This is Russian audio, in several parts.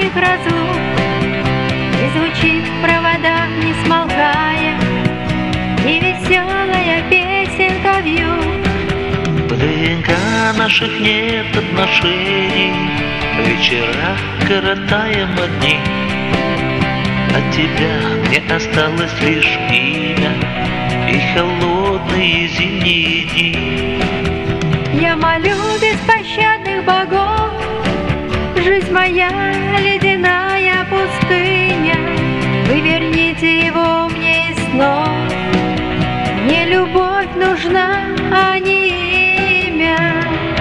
долгих разлук, и звучит в проводах, не смолкая, и веселая песенка вьют. В ДНК наших нет отношений, вечера коротаем одни. От тебя мне осталось лишь имя и холодные зимние дни. Я молю беспощадных богов, жизнь моя ледяная пустыня, вы верните его мне из снов. Мне любовь нужна, а не имя.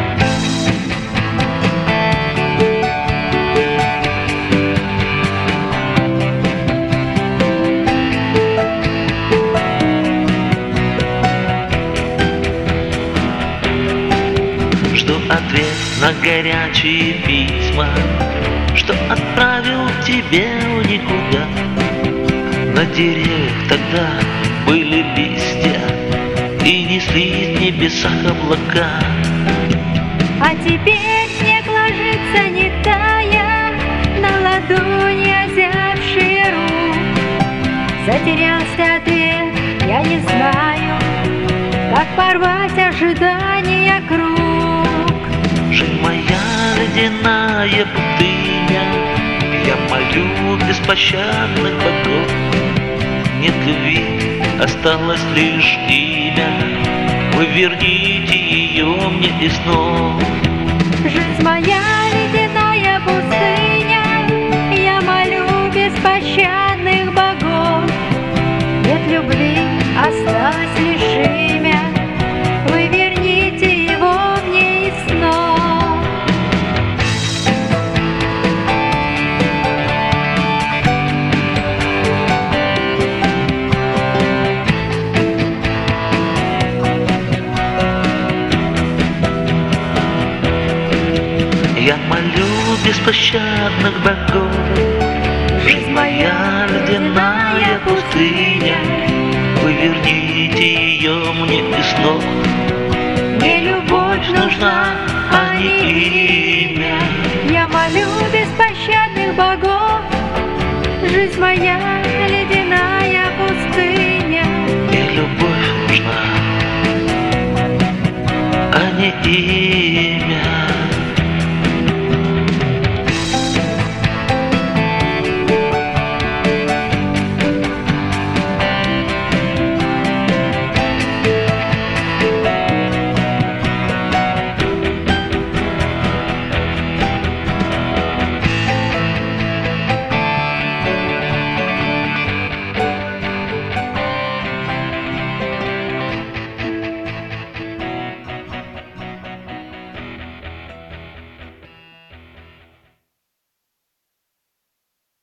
Жду ответ на горячие письма, что отправил тебе в никуда. На деревьях тогда были листья, и несли в небесах облака. А теперь снег ложится, не тая, на ладони озябшие рук. Затерялся ответ, я не знаю, как порвать ожидания круг. Жизнь моя ледяная пустыня, я молю беспощадных богов. Нет любви, осталось лишь имя, вы верните ее мне из снов. Жизнь моя ледяная пустыня, я молю беспощадных богов. Нет любви, осталось лишь имя, вы верните его мне из снов. Я молю беспощадных богов. Жизнь моя ледяная пустыня, вы верните ее мне из снов. Мне любовь нужна, а не имя. Я молю беспощадных богов. Жизнь моя ледяная